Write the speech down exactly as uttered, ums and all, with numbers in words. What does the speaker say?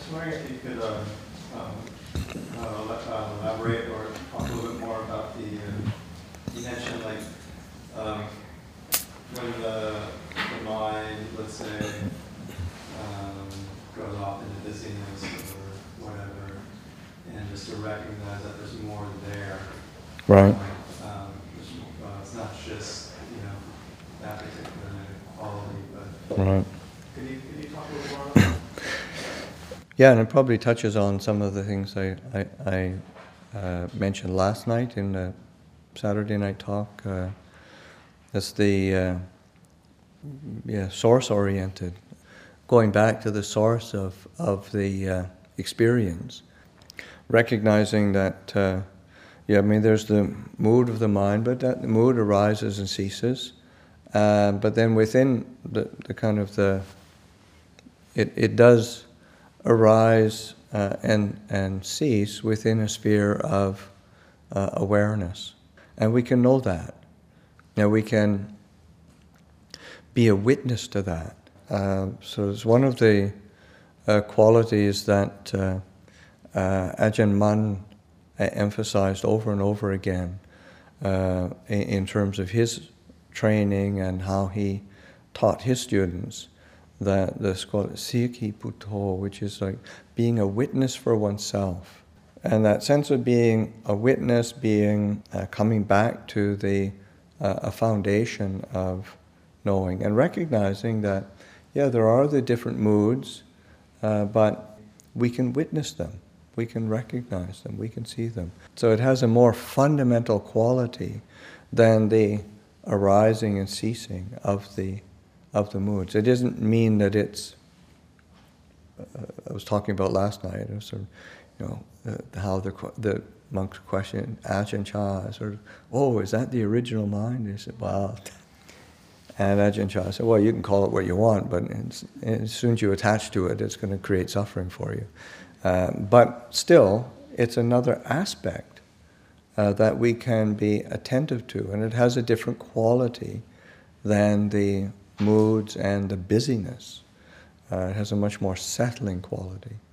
was wondering if you could uh, um, uh, uh, elaborate or talk a little bit more about the, uh, you mentioned like um, when the, the mind, let's say, um, goes off into busyness or whatever, and just to recognize that there's more there. Right. Um, uh, it's not just, you know, that particular quality, but right. Could you, could you talk a little more about that? Yeah, and it probably touches on some of the things I, I, I uh, mentioned last night in the Saturday night talk. Uh, that's the uh, yeah, source-oriented, going back to the source of, of the uh, experience, recognizing that, uh, yeah, I mean, there's the mood of the mind, but that mood arises and ceases. Uh, but then within the, the kind of the, it, it does arise uh, and, and cease within a sphere of uh, awareness. And we can know that. Now we can be a witness to that. Uh, so it's one of the uh, qualities that uh, uh, Ajahn Mun emphasized over and over again uh, in, in terms of his training and how he taught his students, that that's called Sikhi Puto, which is like being a witness for oneself. And that sense of being a witness, being uh, coming back to the uh, a foundation of knowing and recognizing that, yeah, there are the different moods, uh, but we can witness them, we can recognize them, we can see them. So it has a more fundamental quality than the arising and ceasing of the of the moods. It doesn't mean that it's, uh, I was talking about last night, it was sort of, you know, uh, how the the monk's question, Ajahn Chah, sort of, oh, is that the original mind? He said, well, and Ajahn Chah said, well, you can call it what you want, but as soon as you attach to it, it's going to create suffering for you. Uh, but still, it's another aspect uh, that we can be attentive to, and it has a different quality than the moods and the busyness. Uh, it has a much more settling quality.